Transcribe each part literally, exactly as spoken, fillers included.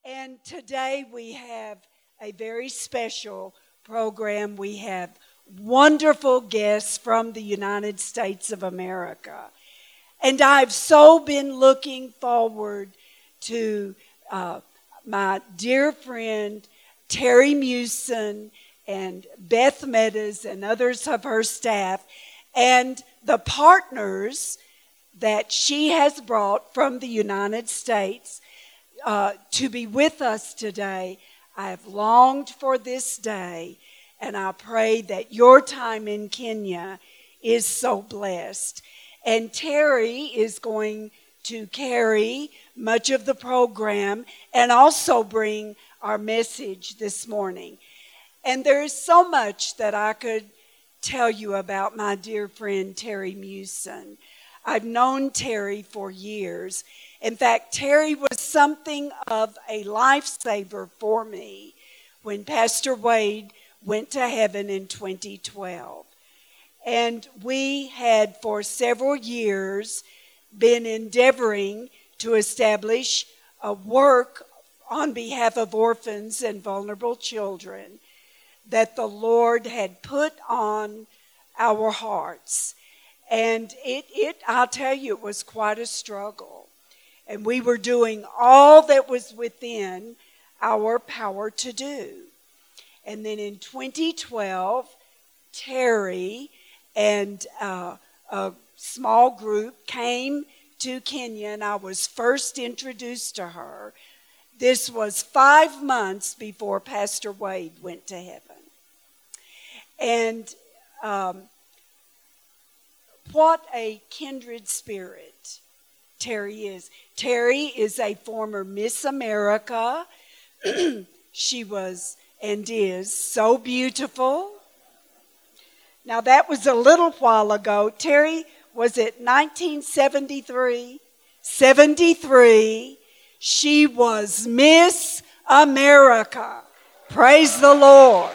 And today we have a very special program. We have wonderful guests from the United States of America. And I've so been looking forward to uh, my dear friend Terry Mewson and Beth Meadows and others of her staff and the partners that she has brought from the United States uh, to be with us today. I have longed for this day, and I pray that your time in Kenya is so blessed. And Terry is going to carry much of the program and also bring our message this morning. And there is so much that I could tell you about my dear friend Terry Mewson. I've known Terry for years. In fact, Terry was something of a lifesaver for me when Pastor Wade went to heaven in twenty twelve. And we had for several years been endeavoring to establish a work on behalf of orphans and vulnerable children that the Lord had put on our hearts. And it, it, I'll tell you, it was quite a struggle. And we were doing all that was within our power to do. And then in twenty twelve, Terry and uh, a small group came to Kenya, and I was first introduced to her. This was five months before Pastor Wade went to heaven. And um, what a kindred spirit Terry is. Terry is a former Miss America. She was and is so beautiful. Now, that was a little while ago. Terry, was it nineteen seventy-three? seventy-three. She was Miss America. Praise the Lord.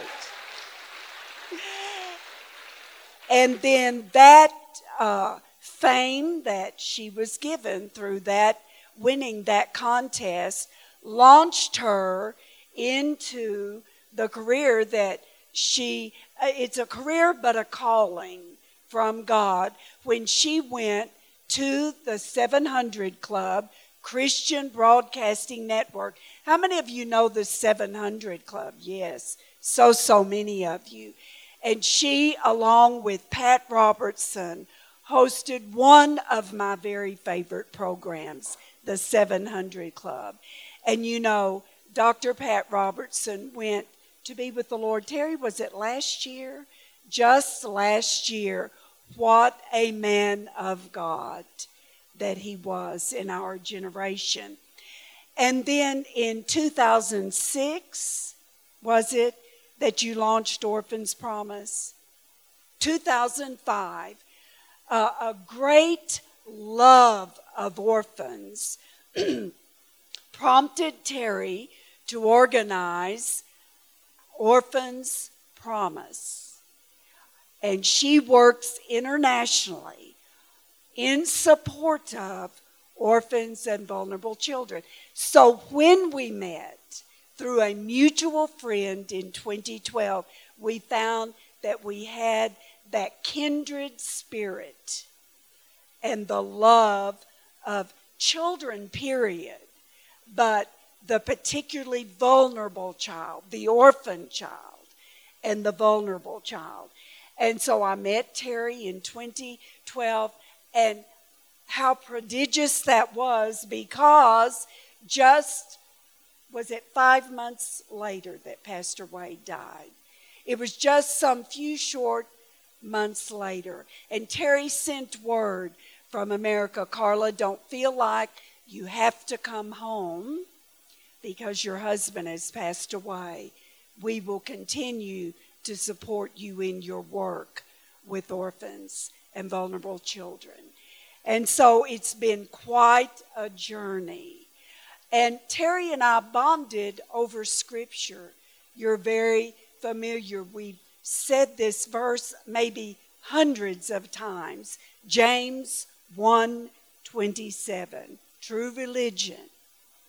And then that uh, fame that she was given through that winning that contest launched her into the career that she, it's a career but a calling from God, when she went to the seven hundred Club, Christian Broadcasting Network. How many of you know the seven hundred Club? Yes, so, so many of you. And she, along with Pat Robertson, hosted one of my very favorite programs, the seven hundred Club. And you know, Doctor Pat Robertson went to be with the Lord. Terry, was it last year? Just last year. What a man of God that he was in our generation. And then in two thousand six, was it, that you launched Orphans Promise? two thousand five, uh, a great love of orphans prompted Terry to organize Orphans Promise. And she works internationally in support of orphans and vulnerable children. So when we met through a mutual friend in twenty twelve, we found that we had that kindred spirit and the love of children, period, but the particularly vulnerable child, the orphan child, and the vulnerable child. And so I met Terry in twenty twelve, and how prodigious that was, because just, was it five months later that Pastor Wade died? It was just some few short months later. And Terry sent word from America, Carla, don't feel like you have to come home because your husband has passed away. We will continue to support you in your work with orphans and vulnerable children. And so it's been quite a journey. And Terry and I bonded over Scripture. You're very familiar. We've said this verse maybe hundreds of times. James one twenty-seven. True religion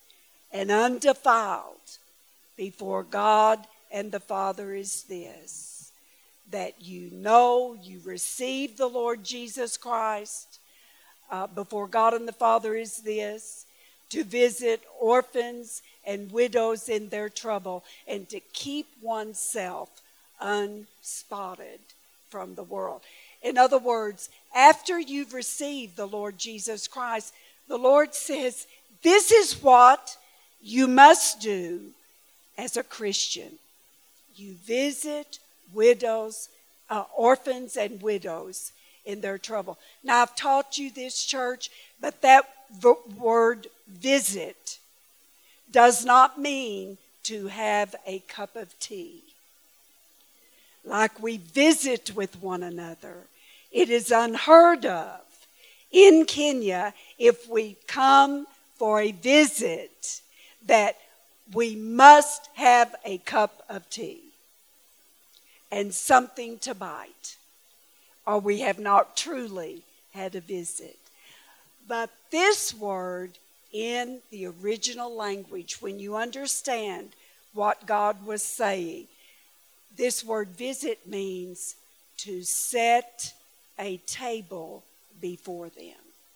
and undefiled before God and the Father is this, that you know you receive the Lord Jesus Christ uh, before God and the Father is this, to visit orphans and widows in their trouble, and to keep oneself unspotted from the world. In other words, after you've received the Lord Jesus Christ, the Lord says, this is what you must do as a Christian. You visit widows, uh, orphans and widows in their trouble. Now, I've taught you this, church, but that v- word visit does not mean to have a cup of tea. Like we visit with one another. It is unheard of in Kenya, if we come for a visit, that we must have a cup of tea and something to bite, or we have not truly had a visit. But this word in the original language, when you understand what God was saying, this word visit means to set a table before them.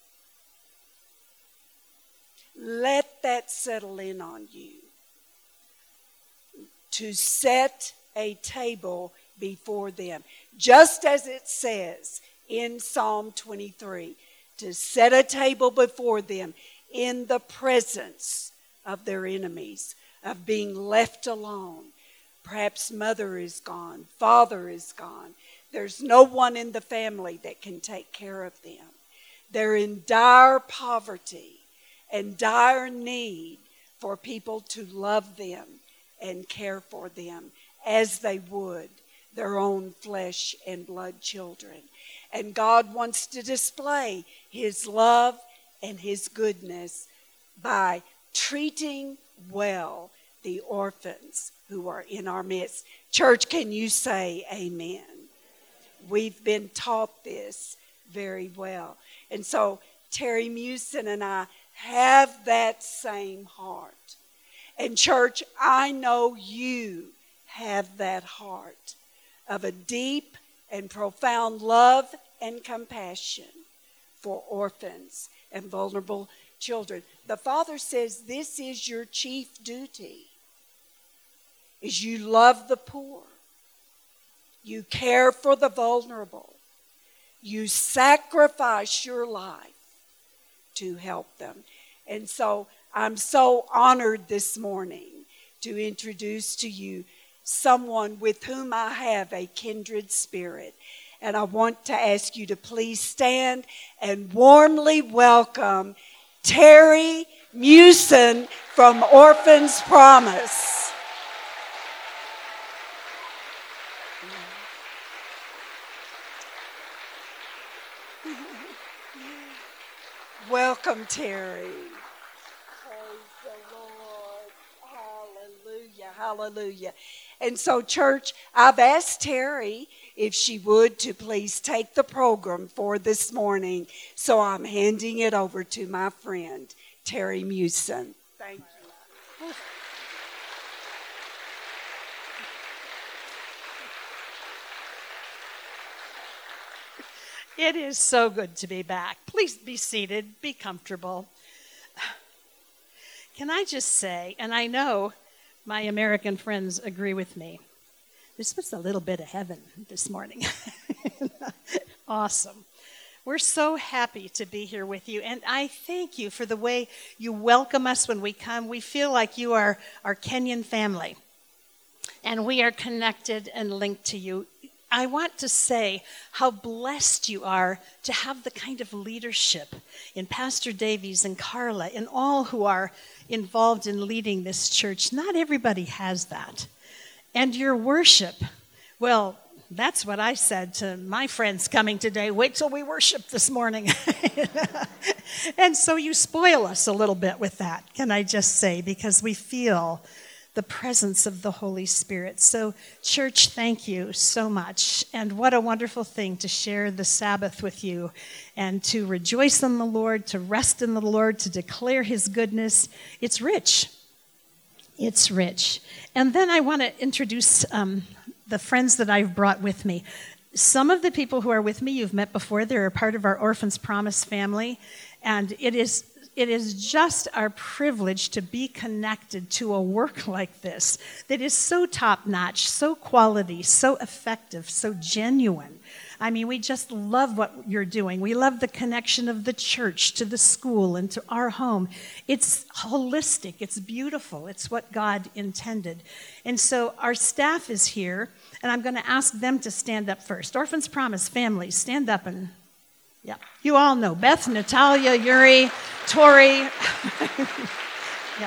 Let that settle in on you. To set a table before them. Just as it says in Psalm twenty-three, to set a table before them in the presence of their enemies, of being left alone. Perhaps mother is gone, father is gone. There's no one in the family that can take care of them. They're in dire poverty and dire need for people to love them and care for them as they would their own flesh and blood children. And God wants to display His love and His goodness by treating well the orphans who are in our midst. Church, can you say amen? We've been taught this very well. And so Terry Mewson and I have that same heart. And church, I know you have that heart of a deep and profound love and compassion for orphans and vulnerable children. The Father says this is your chief duty, is you love the poor. You care for the vulnerable. You sacrifice your life to help them. And so I'm so honored this morning to introduce to you someone with whom I have a kindred spirit. And I want to ask you to please stand and warmly welcome Terry Mewson from Orphans Promise. Welcome, Terry. Praise the Lord. Hallelujah, hallelujah. And so, church, I've asked Terry if she would to please take the program for this morning. So I'm handing it over to my friend, Terry Mewson. Thank you. It is so good to be back. Please be seated, be comfortable. Can I just say, and I know my American friends agree with me, this was a little bit of heaven this morning. Awesome. We're so happy to be here with you, and I thank you for the way you welcome us when we come. We feel like you are our Kenyan family, and we are connected and linked to you. I want to say how blessed you are to have the kind of leadership in Pastor Davies and Carla and all who are involved in leading this church. Not everybody has that. And your worship, well, that's what I said to my friends coming today. Wait till we worship this morning. And so you spoil us a little bit with that, can I just say, because we feel the presence of the Holy Spirit. So, church, thank you so much. And what a wonderful thing to share the Sabbath with you and to rejoice in the Lord, to rest in the Lord, to declare His goodness. It's rich. It's rich. And then I want to introduce um, the friends that I've brought with me. Some of the people who are with me you've met before. They're a part of our Orphans Promise family. And it is it is just our privilege to be connected to a work like this that is so top-notch, so quality, so effective, so genuine. I mean, we just love what you're doing. We love the connection of the church to the school and to our home. It's holistic. It's beautiful. It's what God intended. And so our staff is here, and I'm going to ask them to stand up first. Orphans Promise family, stand up and, yeah. You all know Beth, Natalia, Yuri, Tori. Yeah.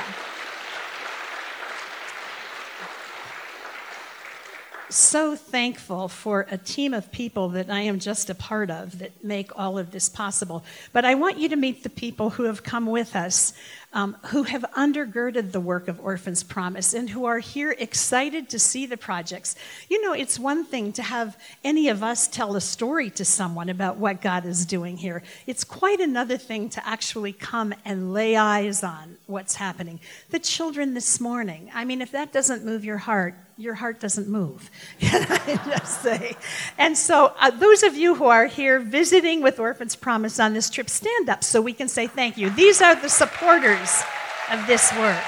So thankful for a team of people that I am just a part of that make all of this possible. But I want you to meet the people who have come with us, um, who have undergirded the work of Orphans Promise and who are here excited to see the projects. You know, it's one thing to have any of us tell a story to someone about what God is doing here. It's quite another thing to actually come and lay eyes on what's happening. The children this morning, I mean, if that doesn't move your heart, your heart doesn't move, can I just say? And so uh, those of you who are here visiting with Orphans Promise on this trip, stand up so we can say thank you. These are the supporters of this work.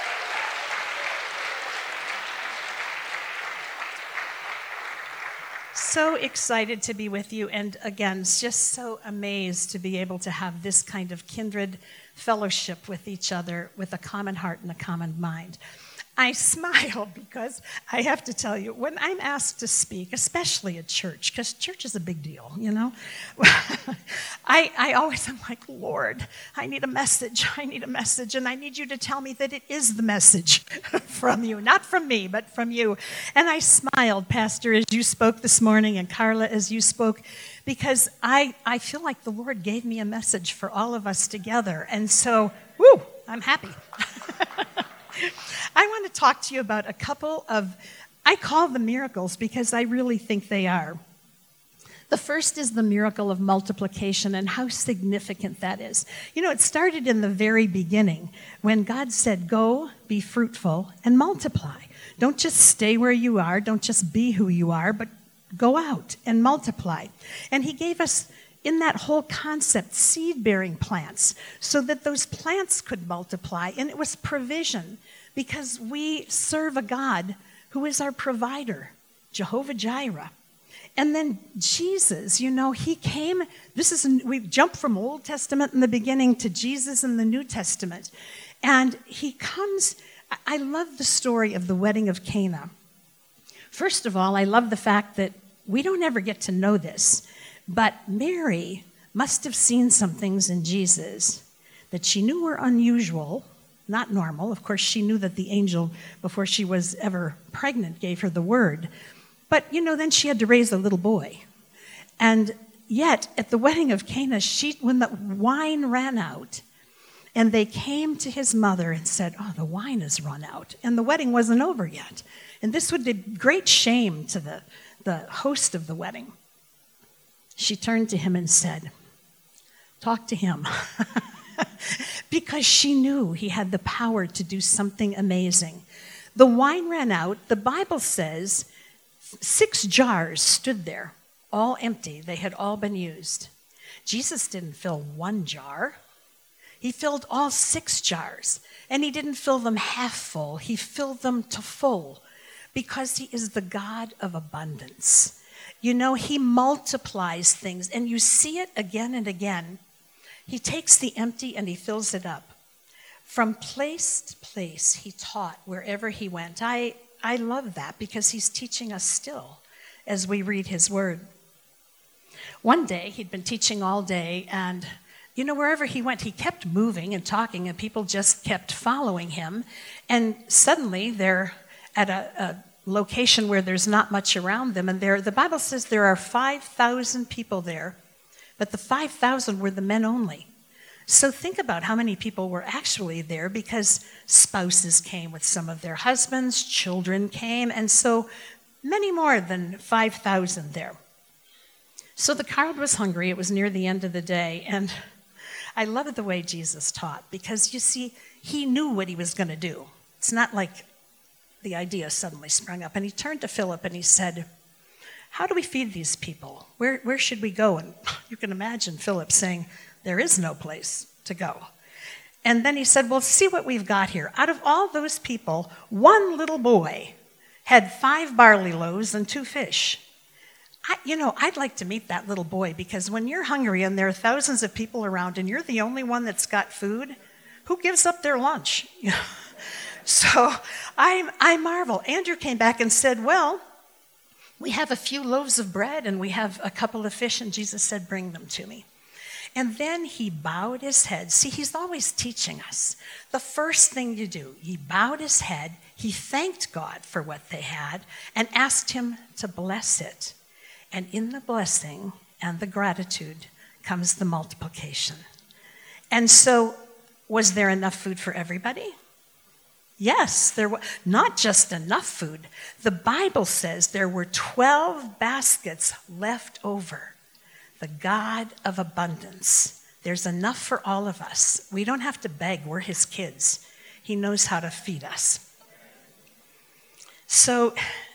So excited to be with you, and again, just so amazed to be able to have this kind of kindred fellowship with each other with a common heart and a common mind. I smile because I have to tell you, when I'm asked to speak, especially at church, because church is a big deal, you know, I, I always am like, Lord, I need a message, I need a message, and I need you to tell me that it is the message from you, not from me, but from you. And I smiled, Pastor, as you spoke this morning, and Carla, as you spoke, because I, I feel like the Lord gave me a message for all of us together. And so, woo, I'm happy. I want to talk to you about a couple of, I call them miracles because I really think they are. The first is the miracle of multiplication and how significant that is. You know, it started in the very beginning when God said, go, be fruitful, and multiply. Don't just stay where you are, don't just be who you are, but go out and multiply. And he gave us, in that whole concept, seed-bearing plants so that those plants could multiply. And it was provision because we serve a God who is our provider, Jehovah Jireh. And then Jesus, you know, he came, this is, we've jumped from Old Testament in the beginning to Jesus in the New Testament. And he comes, I love the story of the wedding of Cana. First of all, I love the fact that we don't ever get to know this, but Mary must have seen some things in Jesus that she knew were unusual, not normal. Of course, she knew that the angel, before she was ever pregnant, gave her the word. But, you know, then she had to raise a little boy. And yet, at the wedding of Cana, she, when the wine ran out, and they came to his mother and said, oh, the wine has run out. And the wedding wasn't over yet. And this would be great shame to the, the host of the wedding. She turned to him and said, talk to him. Because she knew he had the power to do something amazing. The wine ran out. The Bible says six jars stood there, all empty. They had all been used. Jesus didn't fill one jar. He filled all six jars. And he didn't fill them half full. He filled them to full because he is the God of abundance. You know, he multiplies things, and you see it again and again. He takes the empty and he fills it up. From place to place, he taught wherever he went. I, I love that because he's teaching us still as we read his word. One day, he'd been teaching all day, and, you know, wherever he went, he kept moving and talking, and people just kept following him. And suddenly, they're at a, a location where there's not much around them, and there, the Bible says there are five thousand people there, but the five thousand were the men only. So think about how many people were actually there, because spouses came with some of their husbands, children came, and so many more than five thousand there. So the crowd was hungry. It was near the end of the day, and I love the way Jesus taught, because you see, he knew what he was going to do. It's not like the idea suddenly sprung up. And he turned to Philip and he said, how do we feed these people? Where, where should we go? And you can imagine Philip saying, there is no place to go. And then he said, well, see what we've got here. Out of all those people, one little boy had five barley loaves and two fish. I, you know, I'd like to meet that little boy, because when you're hungry and there are thousands of people around and you're the only one that's got food, who gives up their lunch? You know? So I, I marvel. Andrew came back and said, well, we have a few loaves of bread and we have a couple of fish, and Jesus said, bring them to me. And then he bowed his head. See, he's always teaching us. The first thing you do, he bowed his head, he thanked God for what they had, and asked him to bless it. And in the blessing and the gratitude comes the multiplication. And so, was there enough food for everybody? Yes, there was not just enough food. The Bible says there were twelve baskets left over. The God of abundance. There's enough for all of us. We don't have to beg. We're his kids. He knows how to feed us. So,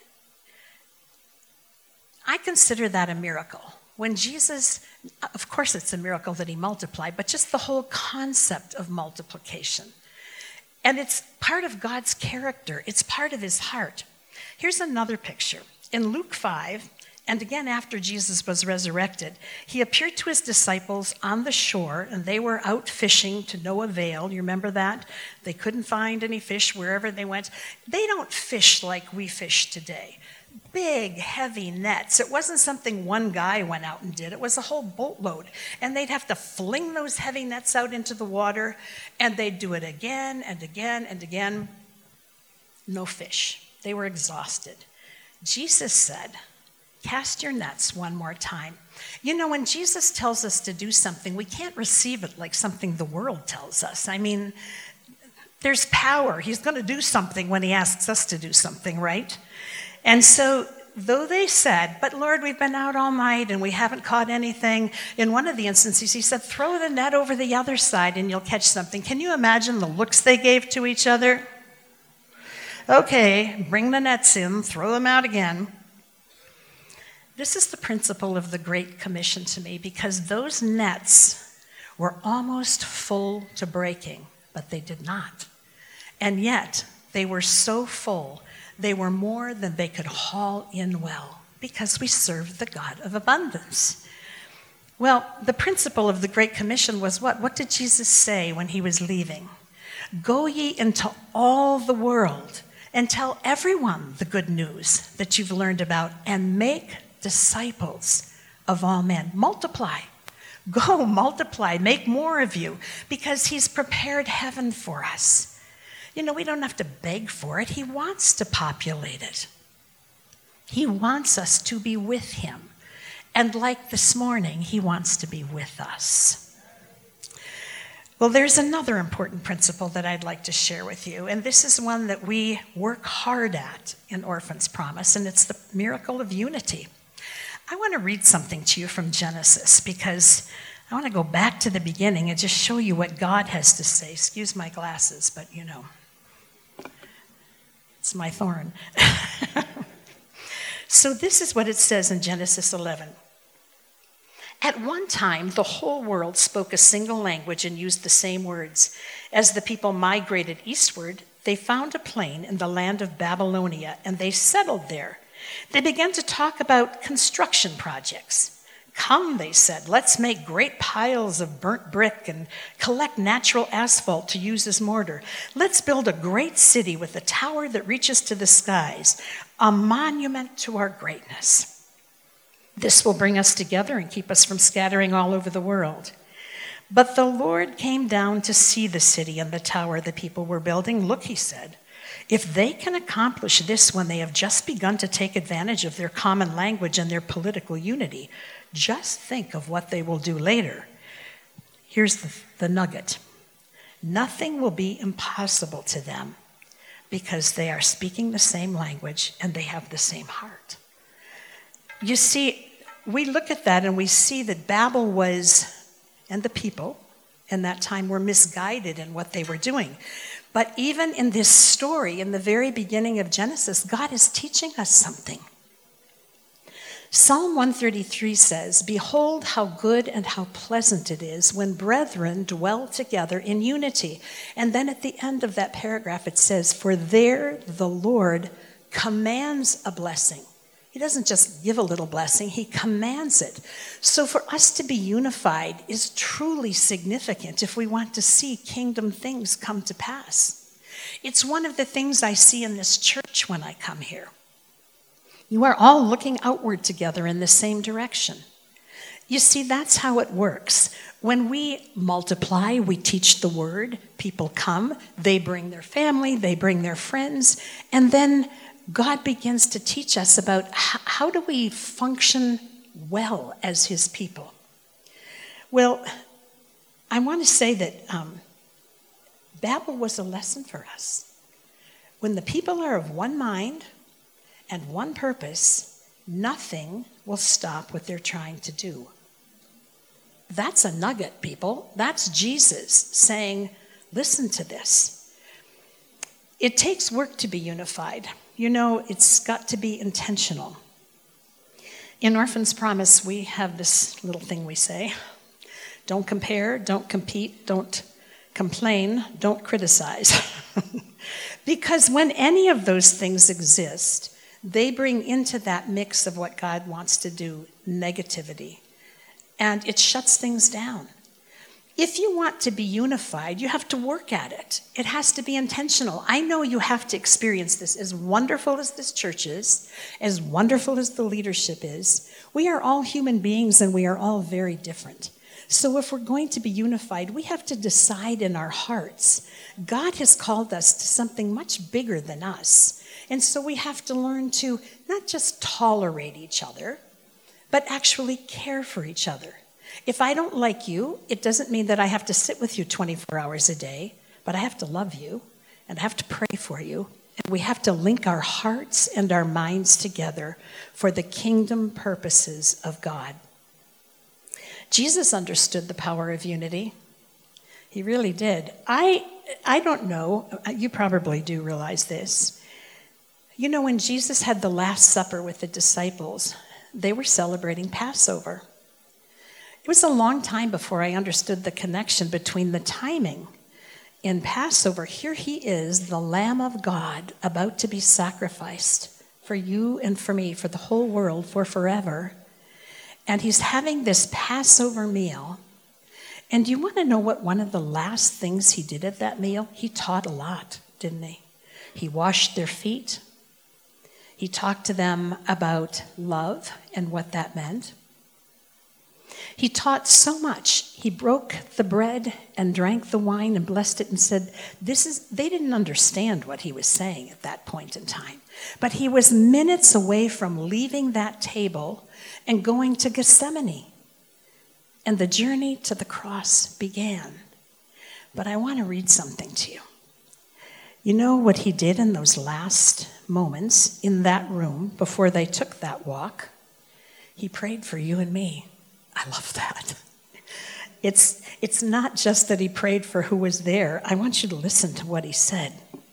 I consider that a miracle. When Jesus, of course it's a miracle that he multiplied, but just the whole concept of multiplication. And it's part of God's character. It's part of his heart. Here's another picture. In Luke five, and again after Jesus was resurrected, he appeared to his disciples on the shore, and they were out fishing to no avail. You remember that? They couldn't find any fish wherever they went. They don't fish like we fish today. Big, heavy nets. It wasn't something one guy went out and did. It was a whole boatload. And they'd have to fling those heavy nets out into the water, and they'd do it again and again and again. No fish. They were exhausted. Jesus said, cast your nets one more time. You know, when Jesus tells us to do something, we can't receive it like something the world tells us. I mean, there's power. He's going to do something when he asks us to do something, right? And so, though they said, but Lord, we've been out all night and we haven't caught anything. In one of the instances, he said, throw the net over the other side and you'll catch something. Can you imagine the looks they gave to each other? Okay, bring the nets in, throw them out again. This is the principle of the Great Commission to me, because those nets were almost full to breaking, but they did not. And yet, they were so full, they were more than they could haul in well, because we served the God of abundance. Well, the principle of the Great Commission was what? What did Jesus say when he was leaving? Go ye into all the world and tell everyone the good news that you've learned about, and make disciples of all men. Multiply. Go multiply. Make more of you, because he's prepared heaven for us. You know, we don't have to beg for it. He wants to populate it. He wants us to be with him. And like this morning, he wants to be with us. Well, there's another important principle that I'd like to share with you, and this is one that we work hard at in Orphans Promise, and it's the miracle of unity. I want to read something to you from Genesis, because I want to go back to the beginning and just show you what God has to say. Excuse my glasses, but you know, it's my thorn. So this is what it says in Genesis eleven. At one time, the whole world spoke a single language and used the same words. As the people migrated eastward, they found a plain in the land of Babylonia, and they settled there. They began to talk about construction projects. Come, they said, let's make great piles of burnt brick and collect natural asphalt to use as mortar. Let's build a great city with a tower that reaches to the skies, a monument to our greatness. This will bring us together and keep us from scattering all over the world. But the Lord came down to see the city and the tower the people were building. Look, he said, if they can accomplish this when they have just begun to take advantage of their common language and their political unity, just think of what they will do later. Here's the, the nugget. Nothing will be impossible to them, because they are speaking the same language and they have the same heart. You see, we look at that and we see that Babel was, and the people in that time were misguided in what they were doing. But even in this story, in the very beginning of Genesis, God is teaching us something. Psalm one thirty-three says, "Behold how good and how pleasant it is when brethren dwell together in unity." And then at the end of that paragraph it says, "For there the Lord commands a blessing." He doesn't just give a little blessing, he commands it. So for us to be unified is truly significant if we want to see kingdom things come to pass. It's one of the things I see in this church when I come here. You are all looking outward together in the same direction. You see, that's how it works. When we multiply, we teach the word, people come, they bring their family, they bring their friends, and then God begins to teach us about how, how do we function well as his people. Well, I want to say that um, Babel was a lesson for us. When the people are of one mind and one purpose, nothing will stop what they're trying to do. That's a nugget, people. That's Jesus saying, listen to this. It takes work to be unified. You know, it's got to be intentional. In Orphan's Promise, we have this little thing we say. Don't compare, don't compete, don't complain, don't criticize. Because when any of those things exist, they bring into that mix of what God wants to do negativity. And it shuts things down. If you want to be unified, you have to work at it. It has to be intentional. I know you have to experience this. As wonderful as this church is, as wonderful as the leadership is, we are all human beings and we are all very different. So if we're going to be unified, we have to decide in our hearts, God has called us to something much bigger than us. And so we have to learn to not just tolerate each other, but actually care for each other. If I don't like you, it doesn't mean that I have to sit with you twenty-four hours a day, but I have to love you, and I have to pray for you, and we have to link our hearts and our minds together for the kingdom purposes of God. Jesus understood the power of unity. He really did. I, I don't know, you probably do realize this. You know, when Jesus had the Last Supper with the disciples, they were celebrating Passover. It was a long time before I understood the connection between the timing. In Passover, here he is, the Lamb of God, about to be sacrificed for you and for me, for the whole world, for forever. And he's having this Passover meal. And do you want to know what one of the last things he did at that meal? He taught a lot, didn't he? He washed their feet. He talked to them about love and what that meant. He taught so much. He broke the bread and drank the wine and blessed it and said, this is, they didn't understand what he was saying at that point in time. But he was minutes away from leaving that table and going to Gethsemane. And the journey to the cross began. But I want to read something to you. You know what he did in those last moments in that room before they took that walk? He prayed for you and me. I love that. It's, it's not just that he prayed for who was there. I want you to listen to what he said.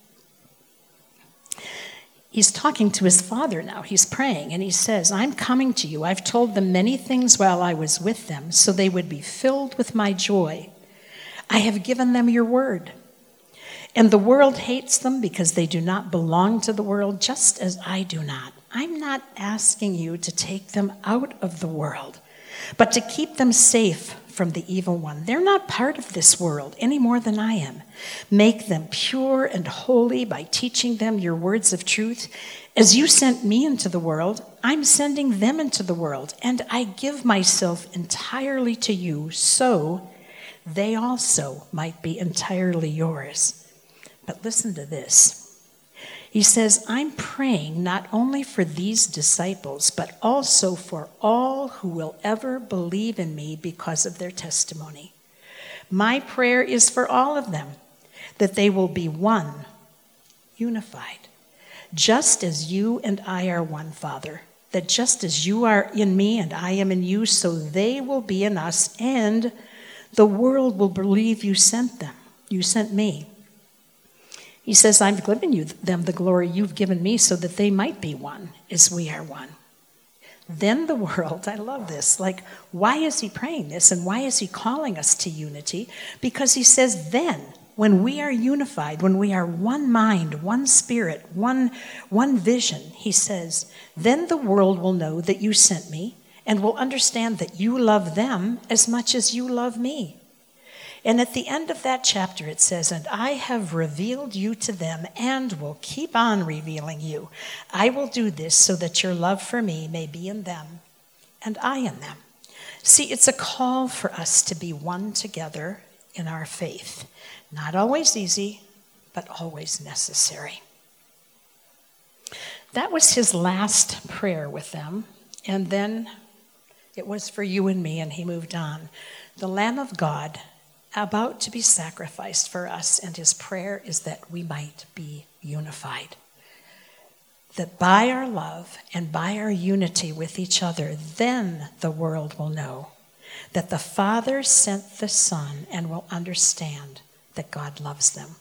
He's talking to his Father now. He's praying, and he says, I'm coming to you. I've told them many things while I was with them, so they would be filled with my joy. I have given them your word. And the world hates them because they do not belong to the world, just as I do not. I'm not asking you to take them out of the world, but to keep them safe from the evil one. They're not part of this world any more than I am. Make them pure and holy by teaching them your words of truth. As you sent me into the world, I'm sending them into the world, and I give myself entirely to you so they also might be entirely yours. But listen to this. He says, I'm praying not only for these disciples, but also for all who will ever believe in me because of their testimony. My prayer is for all of them, that they will be one, unified, just as you and I are one, Father, that just as you are in me and I am in you, so they will be in us, and the world will believe you sent them, you sent me. He says, I've given you them the glory you've given me so that they might be one as we are one. Then the world, I love this, like, why is he praying this and why is he calling us to unity? Because he says, then, when we are unified, when we are one mind, one spirit, one, one vision, he says, then the world will know that you sent me and will understand that you love them as much as you love me. And at the end of that chapter, it says, and I have revealed you to them and will keep on revealing you. I will do this so that your love for me may be in them and I in them. See, it's a call for us to be one together in our faith. Not always easy, but always necessary. That was his last prayer with them. And then it was for you and me, and he moved on. The Lamb of God, about to be sacrificed for us, and his prayer is that we might be unified. That by our love and by our unity with each other, then the world will know that the Father sent the Son and will understand that God loves them.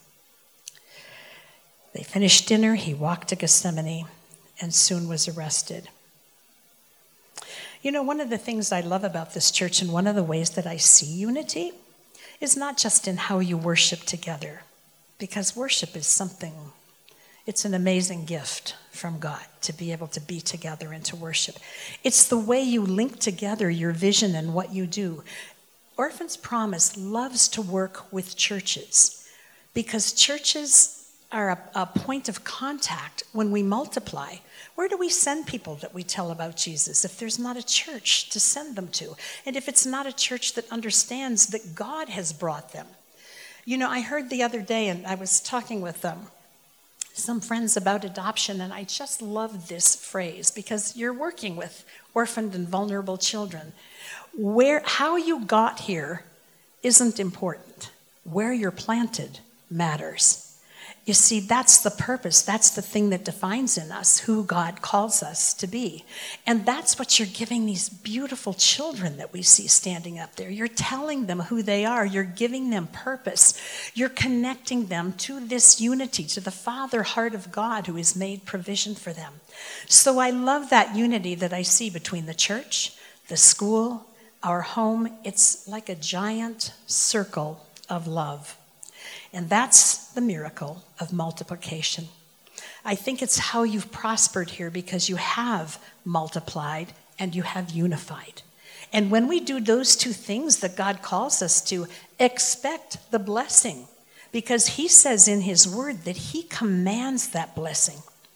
They finished dinner, he walked to Gethsemane, and soon was arrested. You know, one of the things I love about this church, and one of the ways that I see unity, is not just in how you worship together, because worship is something, it's an amazing gift from God to be able to be together and to worship. It's the way you link together your vision and what you do. Orphans Promise loves to work with churches because churches are a, a point of contact when we multiply. Where do we send people that we tell about Jesus if there's not a church to send them to? And if it's not a church that understands that God has brought them? You know, I heard the other day, and I was talking with um, some friends about adoption, and I just love this phrase because you're working with orphaned and vulnerable children. Where, how you got here isn't important. Where you're planted matters. You see, that's the purpose. That's the thing that defines in us who God calls us to be. And that's what you're giving these beautiful children that we see standing up there. You're telling them who they are. You're giving them purpose. You're connecting them to this unity, to the Father heart of God who has made provision for them. So I love that unity that I see between the church, the school, our home. It's like a giant circle of love. And that's the miracle of multiplication. I think it's how you've prospered here because you have multiplied and you have unified. And when we do those two things that God calls us to, expect the blessing because he says in his word that he commands that blessing.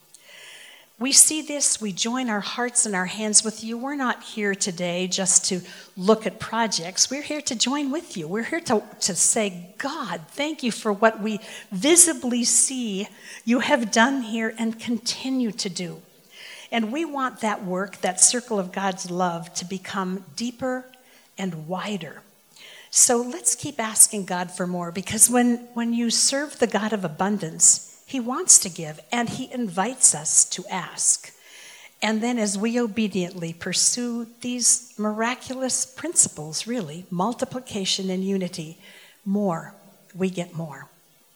We see this, we join our hearts and our hands with you. We're not here today just to look at projects. We're here to join with you. We're here to, to say, God, thank you for what we visibly see you have done here and continue to do. And we want that work, that circle of God's love, to become deeper and wider. So let's keep asking God for more, because when, when you serve the God of abundance, he wants to give, and he invites us to ask. And then as we obediently pursue these miraculous principles, really, multiplication and unity, more, we get more.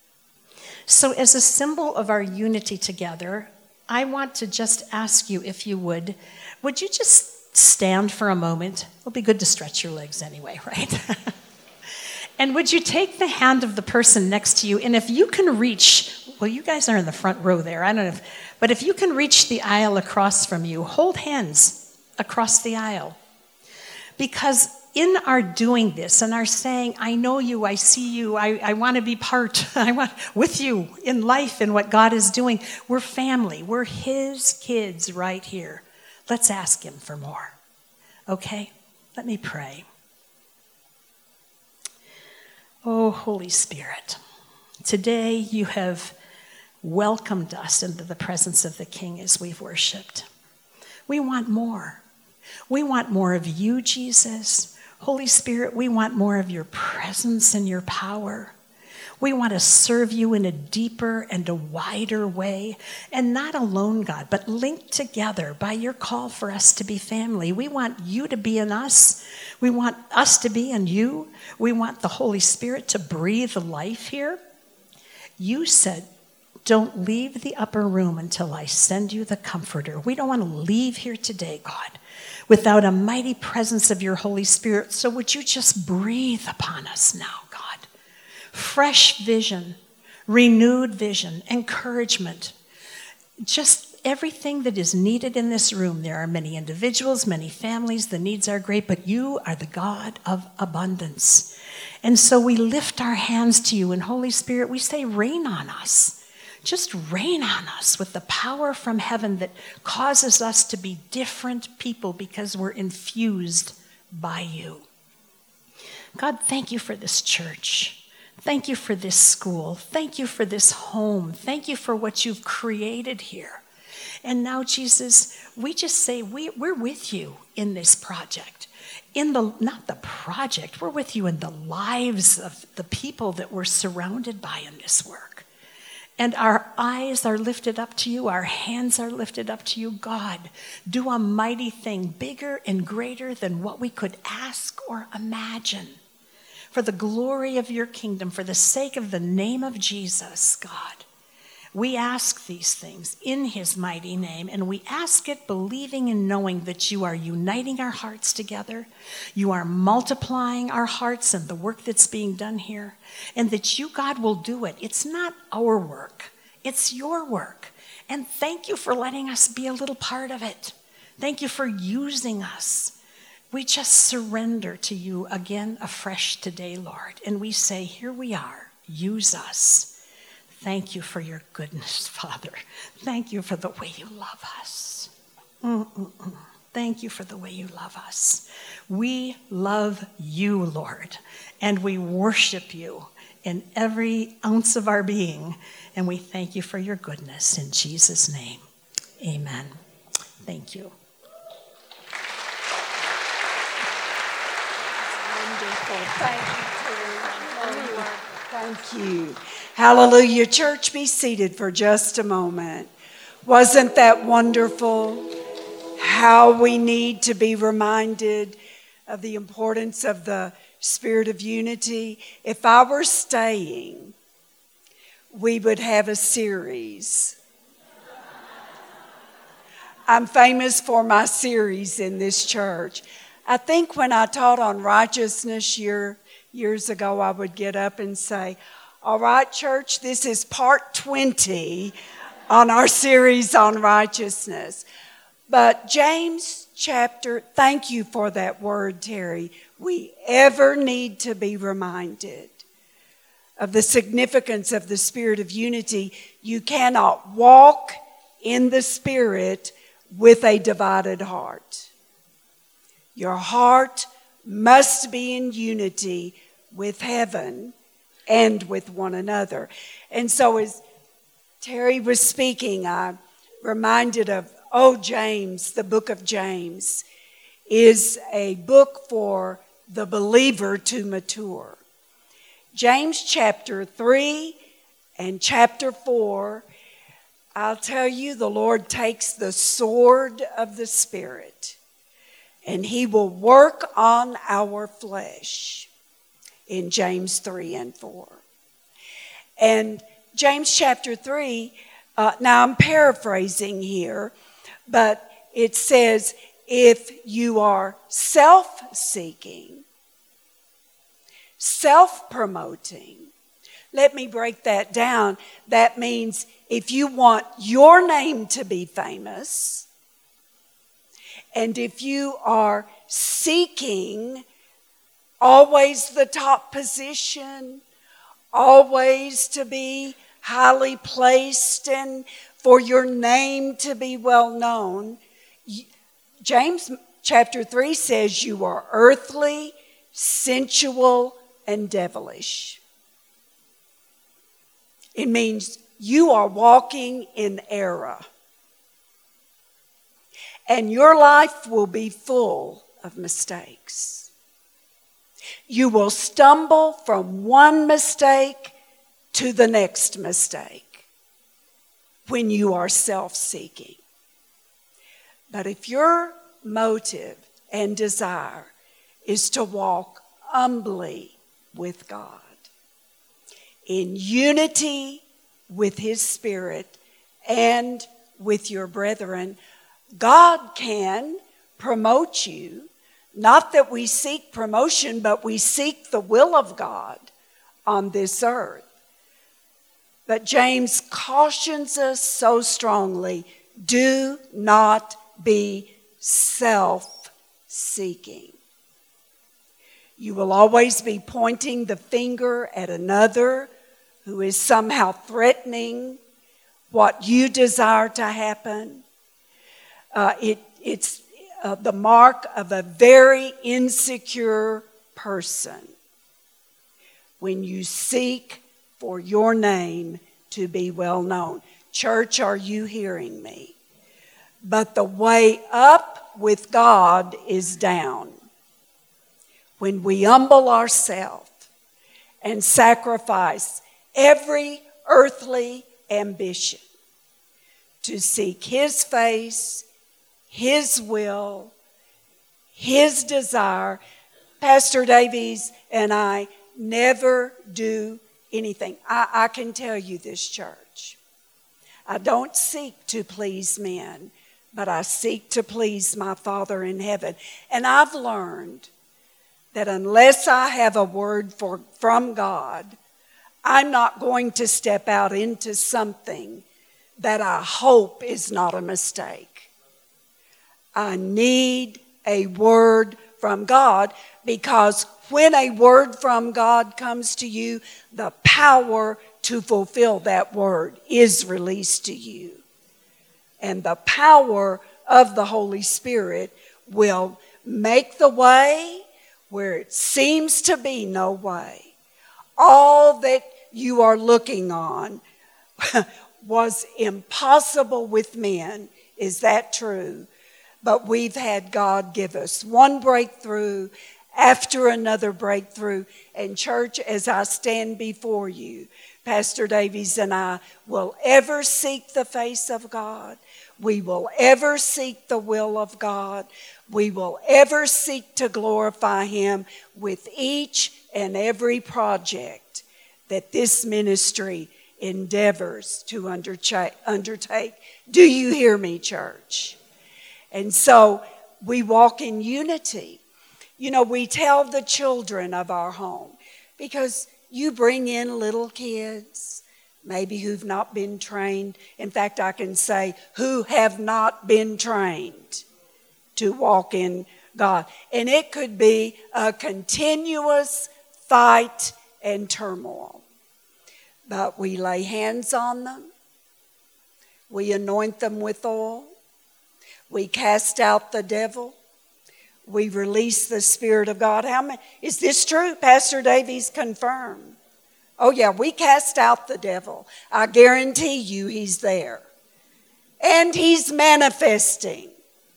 So as a symbol of our unity together, I want to just ask you, if you would, would you just stand for a moment? It'll be good to stretch your legs anyway, right? And would you take the hand of the person next to you, and if you can reach, well, you guys are in the front row there, I don't know, if, but if you can reach the aisle across from you, hold hands across the aisle. Because in our doing this and our saying, I know you, I see you, I, I want to be part, I want with you in life and what God is doing, we're family, we're his kids right here. Let's ask him for more. Okay? Let me pray. Oh, Holy Spirit, today you have welcomed us into the presence of the King as we've worshiped. We want more. We want more of you, Jesus. Holy Spirit, we want more of your presence and your power. We want to serve you in a deeper and a wider way, and not alone, God, but linked together by your call for us to be family. We want you to be in us. We want us to be in you. We want the Holy Spirit to breathe life here. You said Don't leave the upper room until I send you the Comforter. We don't want to leave here today, God, without a mighty presence of your Holy Spirit. So would you just breathe upon us now, God? Fresh vision, renewed vision, encouragement, just everything that is needed in this room. There are many individuals, many families, the needs are great, but you are the God of abundance. And so we lift our hands to you, and Holy Spirit, we say, rain on us. Just rain on us with the power from heaven that causes us to be different people because we're infused by you. God, thank you for this church. Thank you for this school. Thank you for this home. Thank you for what you've created here. And now, Jesus, we just say we, we're with you in this project. In the, not the project, we're with you in the lives of the people that we're surrounded by in this work. And our eyes are lifted up to you, our hands are lifted up to you. God, do a mighty thing, bigger and greater than what we could ask or imagine. For the glory of your kingdom, for the sake of the name of Jesus, God, we ask these things in his mighty name, and we ask it believing and knowing that you are uniting our hearts together, you are multiplying our hearts and the work that's being done here, and that you, God, will do it. It's not our work, it's your work. And thank you for letting us be a little part of it. Thank you for using us. We just surrender to you again afresh today, Lord, and we say, here we are, use us. Thank you for your goodness, Father. Thank you for the way you love us. Mm-mm-mm. Thank you for the way you love us. We love you, Lord, and we worship you in every ounce of our being, and we thank you for your goodness. In Jesus' name, amen. Thank you. Wonderful. Thank you, Terry. Thank you. Hallelujah. Church, be seated for just a moment. Wasn't that wonderful? How we need to be reminded of the importance of the spirit of unity. If I were staying, we would have a series. I'm famous for my series in this church. I think when I taught on righteousness year, years ago, I would get up and say, all right, church, this is part twenty on our series on righteousness. But James chapter, thank you for that word, Terry. We ever need to be reminded of the significance of the spirit of unity. You cannot walk in the spirit with a divided heart. Your heart must be in unity with heaven and with one another. And so as Terry was speaking, I'm reminded of, oh, James, the book of James is a book for the believer to mature. James chapter three and chapter four, I'll tell you, the Lord takes the sword of the Spirit and he will work on our flesh in James three and four. And James chapter three, uh, now I'm paraphrasing here, but it says, if you are self-seeking, self-promoting, let me break that down. That means if you want your name to be famous, and if you are seeking always the top position, always to be highly placed and for your name to be well known, James chapter three says you are earthly, sensual, and devilish. It means you are walking in error. And your life will be full of mistakes. You will stumble from one mistake to the next mistake when you are self-seeking. But if your motive and desire is to walk humbly with God, in unity with his Spirit and with your brethren, God can promote you. Not that we seek promotion, but we seek the will of God on this earth. But James cautions us so strongly, do not be self-seeking. You will always be pointing the finger at another who is somehow threatening what you desire to happen. Uh, it, it's uh, the mark of a very insecure person when you seek for your name to be well known. Church, are you hearing me? But the way up with God is down. When we humble ourselves and sacrifice every earthly ambition to seek his face, his will, his desire. Pastor Davies and I never do anything. I, I can tell you this, church. I don't seek to please men, but I seek to please my Father in heaven. And I've learned that unless I have a word for, from God, I'm not going to step out into something that I hope is not a mistake. I need a word from God, because when a word from God comes to you, the power to fulfill that word is released to you. And the power of the Holy Spirit will make the way where it seems to be no way. All that you are looking on was impossible with men. Is that true? But we've had God give us one breakthrough after another breakthrough. And church, as I stand before you, Pastor Davies and I will ever seek the face of God. We will ever seek the will of God. We will ever seek to glorify him with each and every project that this ministry endeavors to undertake. Do you hear me, church? And so we walk in unity. You know, we tell the children of our home, because you bring in little kids, maybe who've not been trained. In fact, I can say who have not been trained to walk in God. And it could be a continuous fight and turmoil. But we lay hands on them. We anoint them with oil. We cast out the devil. We release the Spirit of God. How many? Is this true? Pastor Davies confirmed. Oh yeah, we cast out the devil. I guarantee you he's there. And he's manifesting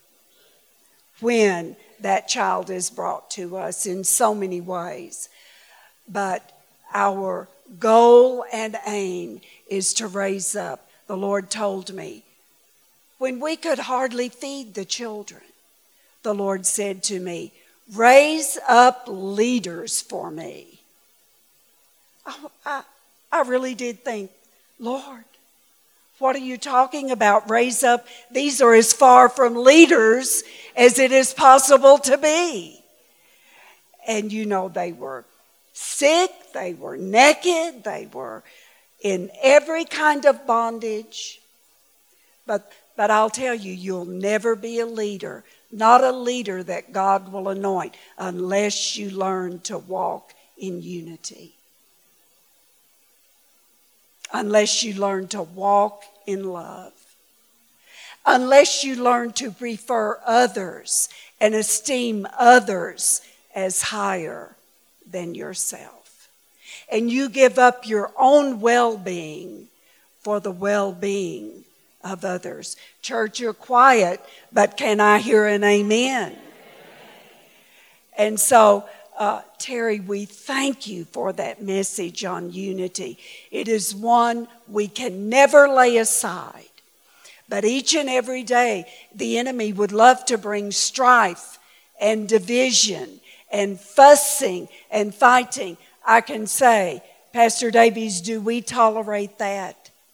when that child is brought to us in so many ways. But our goal and aim is to raise up. The Lord told me, when we could hardly feed the children, the Lord said to me, raise up leaders for me. I, I, I really did think, Lord, what are you talking about? Raise up. These are as far from leaders as it is possible to be. And you know, they were sick, they were naked, they were in every kind of bondage. But, but I'll tell you, you'll never be a leader, not a leader that God will anoint, unless you learn to walk in unity. Unless you learn to walk in love. Unless you learn to prefer others and esteem others as higher than yourself. And you give up your own well-being for the well-being of others. Church, you're quiet, but can I hear an amen? And so, uh, Terry, we thank you for that message on unity. It is one we can never lay aside. But each and every day, the enemy would love to bring strife and division and fussing and fighting. I can say, Pastor Davies, do we tolerate that?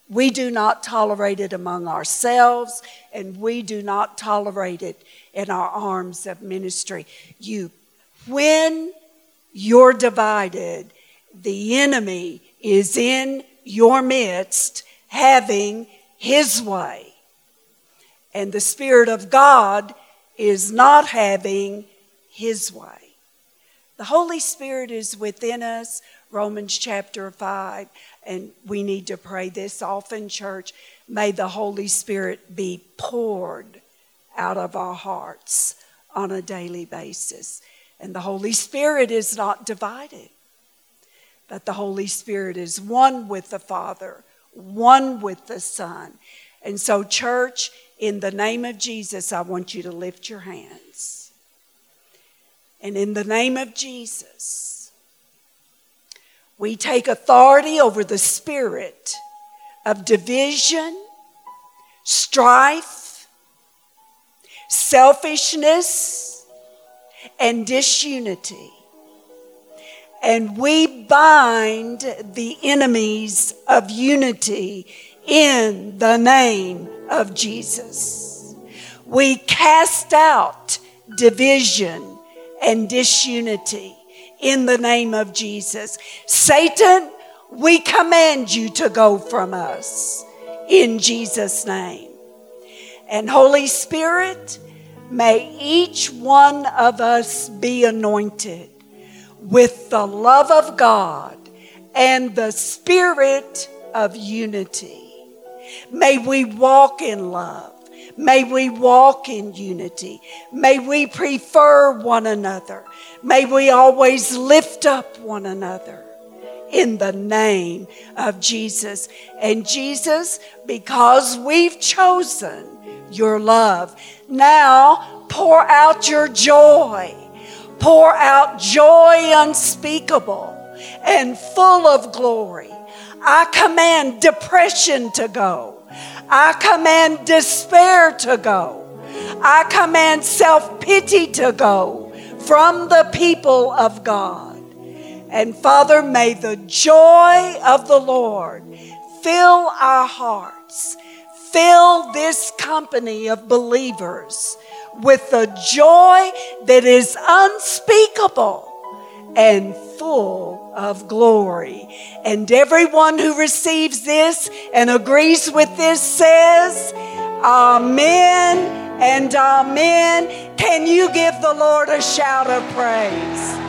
We do not tolerate it among ourselves, and we do not tolerate it in our arms of ministry. You, when you're divided, the enemy is in your midst having his way. And the Spirit of God is not having his way. The Holy Spirit is within us, Romans chapter five, and we need to pray this often, church. May the Holy Spirit be poured out of our hearts on a daily basis. And the Holy Spirit is not divided, but the Holy Spirit is one with the Father, one with the Son. And so, church, in the name of Jesus, I want you to lift your hands. And in the name of Jesus, we take authority over the spirit of division, strife, selfishness, and disunity. And we bind the enemies of unity in the name of Jesus. We cast out division and disunity in the name of Jesus. Satan, we command you to go from us in Jesus' name. And Holy Spirit, may each one of us be anointed with the love of God and the spirit of unity. May we walk in love. May we walk in unity. May we prefer one another. May we always lift up one another in the name of Jesus. And Jesus, because we've chosen your love, now pour out your joy. Pour out joy unspeakable and full of glory. I command depression to go. I command despair to go. I command self-pity to go from the people of God. And Father, may the joy of the Lord fill our hearts. Fill this company of believers with the joy that is unspeakable and full of glory. And everyone who receives this and agrees with this says, Amen and amen. Can you give the Lord a shout of praise?